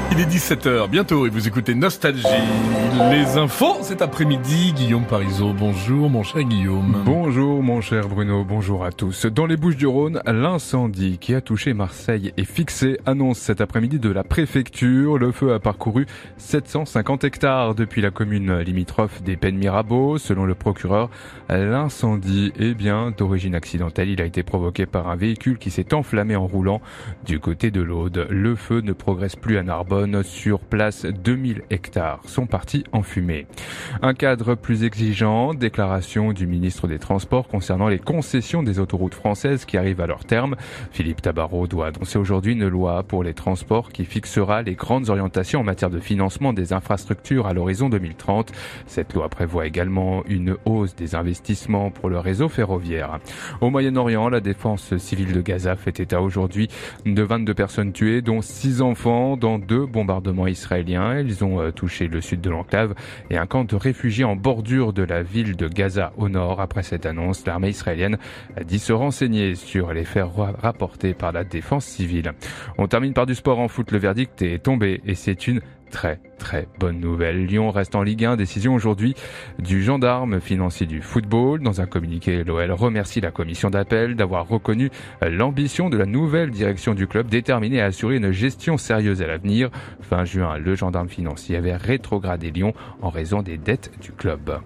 Il est 17h, bientôt, et vous écoutez Nostalgie. Les infos cet après-midi, Guillaume Parisot. Bonjour, mon cher Guillaume. Bonjour, mon cher Bruno. Bonjour à tous. Dans les Bouches-du-Rhône, l'incendie qui a touché Marseille est fixé, annonce cet après-midi de la préfecture. Le feu a parcouru 750 hectares depuis la commune limitrophe des Pennes-Mirabeau. Selon le procureur, l'incendie est bien d'origine accidentelle. Il a été provoqué par un véhicule qui s'est enflammé en roulant du côté de l'Aude. Le feu ne progresse plus à Narbonne. Sur place, 2000 hectares sont partis en fumée. Un cadre plus exigeant, déclaration du ministre des Transports concernant les concessions des autoroutes françaises qui arrivent à leur terme. Philippe Tabarot doit annoncer aujourd'hui une loi pour les transports qui fixera les grandes orientations en matière de financement des infrastructures à l'horizon 2030. Cette loi prévoit également une hausse des investissements pour le réseau ferroviaire. Au Moyen-Orient, la défense civile de Gaza fait état aujourd'hui de 22 personnes tuées, dont 6 enfants dans 2 bombardements israéliens. Ils ont touché le sud de l'enclave et un camp de réfugiés en bordure de la ville de Gaza au nord. Après cette annonce, l'armée israélienne a dit se renseigner sur les faits rapportés par la défense civile. On termine par du sport en foot. Le verdict est tombé et c'est une très bonne nouvelle. Lyon reste en Ligue 1, décision aujourd'hui du gendarme financier du football. Dans un communiqué, l'OL remercie la commission d'appel d'avoir reconnu l'ambition de la nouvelle direction du club, déterminée à assurer une gestion sérieuse à l'avenir. Fin juin, le gendarme financier avait rétrogradé Lyon en raison des dettes du club.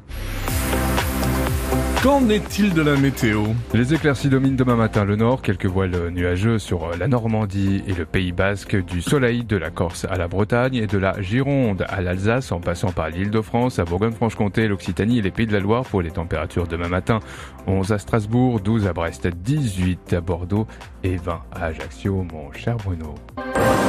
Qu'en est-il de la météo ? Les éclaircies dominent demain matin le nord, quelques voiles nuageux sur la Normandie et le Pays Basque, du soleil de la Corse à la Bretagne et de la Gironde à l'Alsace en passant par l'Île-de-France, à Bourgogne-Franche-Comté, l'Occitanie et les Pays de la Loire pour les températures demain matin. 11 à Strasbourg, 12 à Brest, 18 à Bordeaux et 20 à Ajaccio, mon cher Bruno.